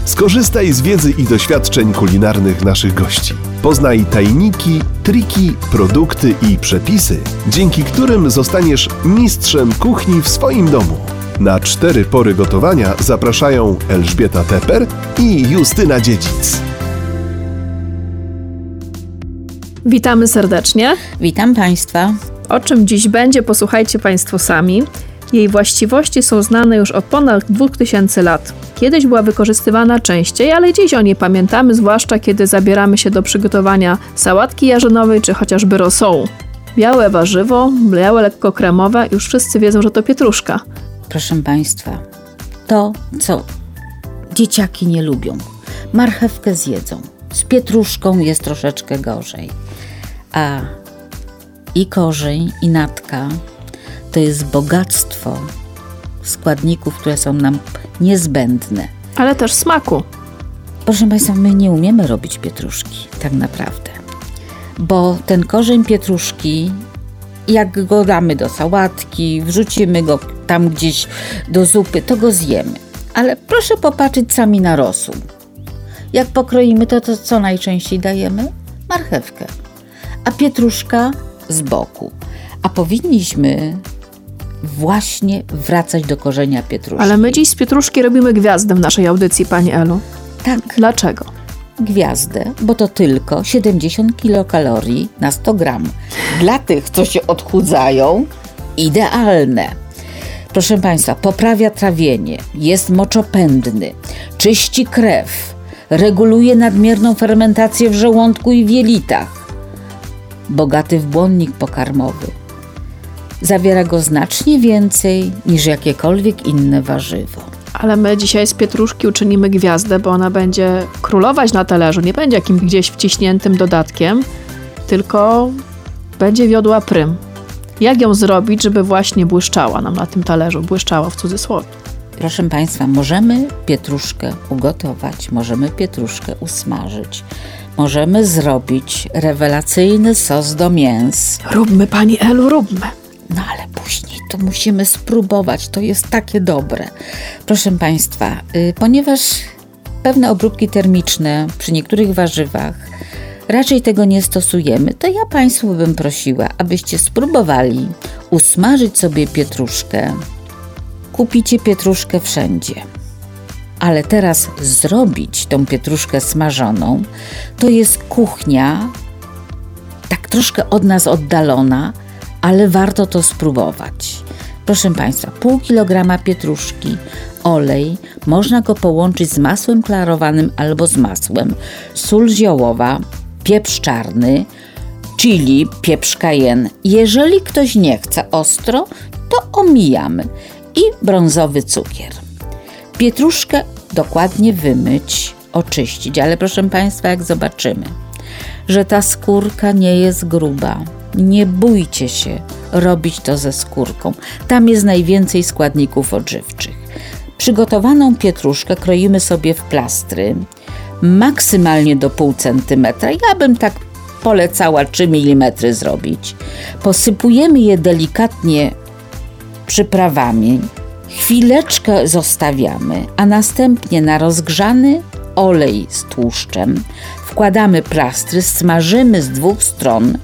Skorzystaj z wiedzy i doświadczeń kulinarnych naszych gości. Poznaj tajniki, triki, produkty i przepisy, dzięki którym zostaniesz mistrzem kuchni w swoim domu. Na 4 pory gotowania zapraszają Elżbieta Teper i Justyna Dziedzic. Witamy serdecznie. Witam Państwa. O czym dziś będzie, posłuchajcie Państwo sami. Jej właściwości są znane już od ponad 2000 lat. Kiedyś była wykorzystywana częściej, ale dziś o niej pamiętamy, zwłaszcza kiedy zabieramy się do przygotowania sałatki jarzynowej czy chociażby rosołu. Białe warzywo, białe lekko kremowe, już wszyscy wiedzą, że to pietruszka. Proszę Państwa, to co dzieciaki nie lubią. Marchewkę zjedzą. Z pietruszką jest troszeczkę gorzej. A i korzeń, i natka to jest bogactwo składników, które są nam niezbędne. Ale też smaku. Proszę Państwa, my nie umiemy robić pietruszki, tak naprawdę. Bo ten korzeń pietruszki, jak go damy do sałatki, wrzucimy go tam gdzieś do zupy, to go zjemy. Ale proszę popatrzeć sami na rosół. Jak pokroimy to co najczęściej dajemy? Marchewkę. A pietruszka z boku. A powinniśmy właśnie wracać do korzenia pietruszki. Ale my dziś z pietruszki robimy gwiazdę w naszej audycji, Pani Elu. Tak. Dlaczego? Gwiazdę, bo to tylko 70 kilokalorii na 100 gram. Dla tych, co się odchudzają, idealne. Proszę Państwa, poprawia trawienie, jest moczopędny, czyści krew, reguluje nadmierną fermentację w żołądku i w jelitach. Bogaty w błonnik pokarmowy. Zawiera go znacznie więcej niż jakiekolwiek inne warzywo. Ale my dzisiaj z pietruszki uczynimy gwiazdę, bo ona będzie królować na talerzu. Nie będzie jakimś gdzieś wciśniętym dodatkiem, tylko będzie wiodła prym. Jak ją zrobić, żeby właśnie błyszczała nam na tym talerzu? Błyszczała w cudzysłowie. Proszę Państwa, możemy pietruszkę ugotować, możemy pietruszkę usmażyć. Możemy zrobić rewelacyjny sos do mięs. Róbmy, Pani Elu, róbmy. No ale później to musimy spróbować, to jest takie dobre. Proszę Państwa, ponieważ pewne obróbki termiczne przy niektórych warzywach raczej tego nie stosujemy, to ja Państwu bym prosiła, abyście spróbowali usmażyć sobie pietruszkę. Kupicie pietruszkę wszędzie. Ale teraz zrobić tą pietruszkę smażoną, to jest kuchnia tak troszkę od nas oddalona, ale warto to spróbować. Proszę Państwa, pół kilograma pietruszki, olej, można go połączyć z masłem klarowanym albo z masłem, sól ziołowa, pieprz czarny, chili, pieprz cayenne. Jeżeli ktoś nie chce ostro, to omijamy i brązowy cukier. Pietruszkę dokładnie wymyć, oczyścić, ale proszę Państwa, jak zobaczymy, że ta skórka nie jest gruba, nie bójcie się robić to ze skórką. Tam jest najwięcej składników odżywczych. Przygotowaną pietruszkę kroimy sobie w plastry, maksymalnie do 0,5 centymetra. Ja bym tak polecała 3 mm zrobić. Posypujemy je delikatnie przyprawami, chwileczkę zostawiamy, a następnie na rozgrzany olej z tłuszczem wkładamy plastry, smażymy z 2 stron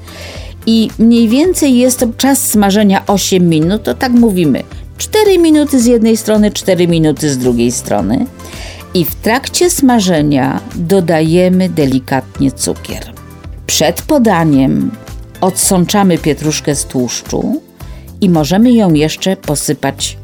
i mniej więcej jest to czas smażenia 8 minut, to tak mówimy 4 minuty z jednej strony, 4 minuty z drugiej strony i w trakcie smażenia dodajemy delikatnie cukier. Przed podaniem odsączamy pietruszkę z tłuszczu i możemy ją jeszcze posypać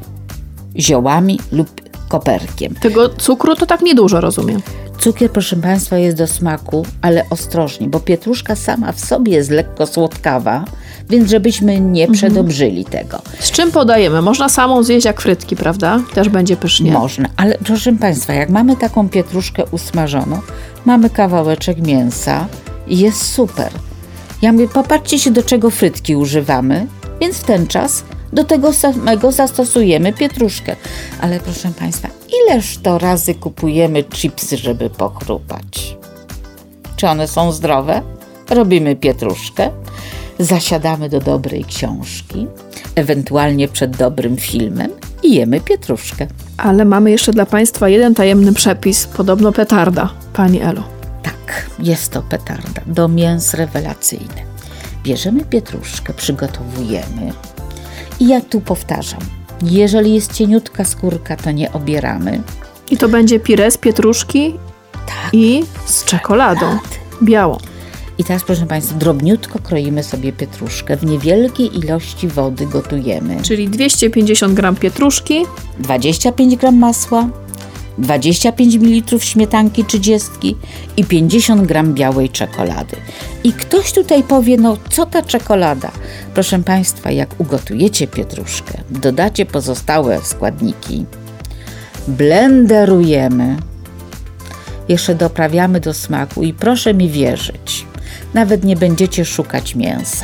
ziołami lub koperkiem. Tego cukru to tak niedużo, rozumiem. Cukier, proszę Państwa, jest do smaku, ale ostrożnie, bo pietruszka sama w sobie jest lekko słodkawa, więc żebyśmy nie przedobrzyli tego. Z czym podajemy? Można samą zjeść jak frytki, prawda? Też będzie pysznie. Można, ale proszę Państwa, jak mamy taką pietruszkę usmażoną, mamy kawałeczek mięsa i jest super. Ja mówię, popatrzcie się, do czego frytki używamy, więc w ten czas do tego samego zastosujemy pietruszkę. Ale proszę Państwa, ileż to razy kupujemy chipsy, żeby pochrupać? Czy one są zdrowe? Robimy pietruszkę, zasiadamy do dobrej książki, ewentualnie przed dobrym filmem i jemy pietruszkę. Ale mamy jeszcze dla Państwa jeden tajemny przepis, podobno petarda, Pani Elu. Tak, jest to petarda. Do mięs rewelacyjny. Bierzemy pietruszkę, przygotowujemy i ja tu powtarzam, jeżeli jest cieniutka skórka, to nie obieramy. I to będzie pire z pietruszki i z czekoladą białą. I teraz, proszę Państwa, drobniutko kroimy sobie pietruszkę, w niewielkiej ilości wody gotujemy. Czyli 250 gram pietruszki, 25 gram masła, 25 ml śmietanki 30 i 50 gram białej czekolady. I ktoś tutaj powie, no co ta czekolada? Proszę Państwa, jak ugotujecie pietruszkę, dodacie pozostałe składniki, blenderujemy, jeszcze doprawiamy do smaku i proszę mi wierzyć, nawet nie będziecie szukać mięsa.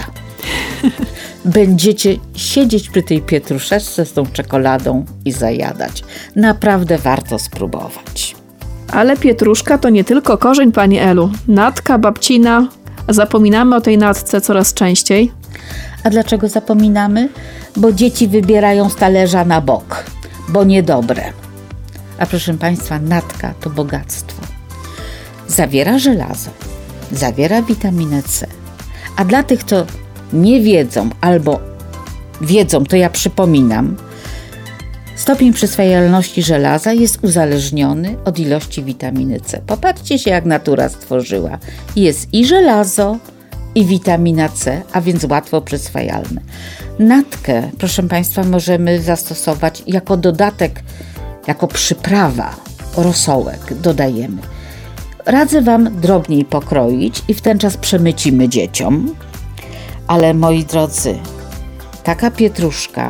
Będziecie siedzieć przy tej pietruszeczce z tą czekoladą i zajadać. Naprawdę warto spróbować. ale pietruszka to nie tylko korzeń, Pani Elu. Natka, babcina. Zapominamy o tej natce coraz częściej. A dlaczego zapominamy? Bo dzieci wybierają z talerza na bok, bo niedobre. A proszę Państwa, natka to bogactwo. Zawiera żelazo, zawiera witaminę C. A dla tych, co nie wiedzą albo wiedzą, to ja przypominam, stopień przyswajalności żelaza jest uzależniony od ilości witaminy C. Popatrzcie się, jak natura stworzyła. Jest i żelazo, i witamina C, a więc łatwo przyswajalne. Natkę, proszę Państwa, możemy zastosować jako dodatek, jako przyprawa, rosołek dodajemy. Radzę Wam drobniej pokroić i w ten czas przemycimy dzieciom. Ale moi drodzy, taka pietruszka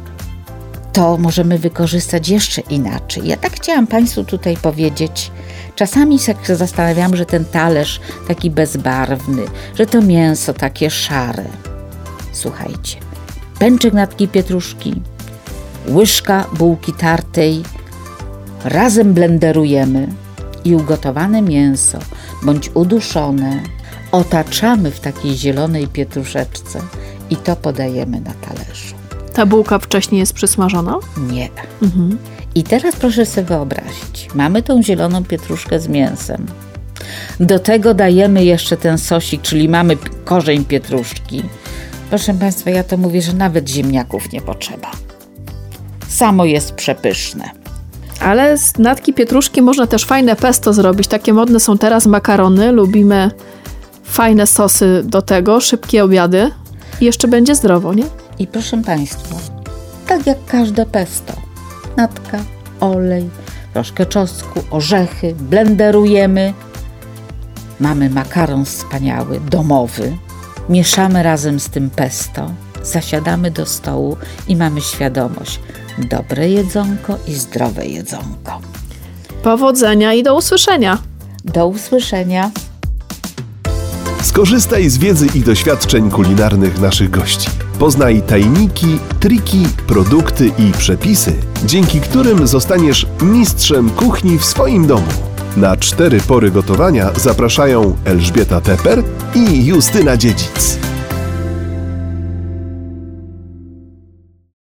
to możemy wykorzystać jeszcze inaczej. Ja tak chciałam Państwu tutaj powiedzieć. Czasami się zastanawiam, że ten talerz taki bezbarwny, że to mięso takie szare. Słuchajcie, pęczek natki pietruszki, łyżka bułki tartej, razem blenderujemy i ugotowane mięso bądź uduszone otaczamy w takiej zielonej pietruszeczce i to podajemy na talerzu. Ta bułka wcześniej jest przysmażona? Nie. I teraz proszę sobie wyobrazić, mamy tą zieloną pietruszkę z mięsem. Do tego dajemy jeszcze ten sosik, czyli mamy korzeń pietruszki. Proszę Państwa, ja to mówię, że nawet ziemniaków nie potrzeba. Samo jest przepyszne. Ale z natki pietruszki można też fajne pesto zrobić. Takie modne są teraz makarony. Lubimy fajne sosy do tego, szybkie obiady. I jeszcze będzie zdrowo, nie? I proszę Państwa, tak jak każde pesto. Natka, olej, troszkę czosnku, orzechy, blenderujemy. Mamy makaron wspaniały, domowy. Mieszamy razem z tym pesto, zasiadamy do stołu i mamy świadomość. Dobre jedzonko i zdrowe jedzonko. Powodzenia i do usłyszenia. Do usłyszenia. Skorzystaj z wiedzy i doświadczeń kulinarnych naszych gości. Poznaj tajniki, triki, produkty i przepisy, dzięki którym zostaniesz mistrzem kuchni w swoim domu. Na 4 pory gotowania zapraszają Elżbieta Teper i Justyna Dziedzic.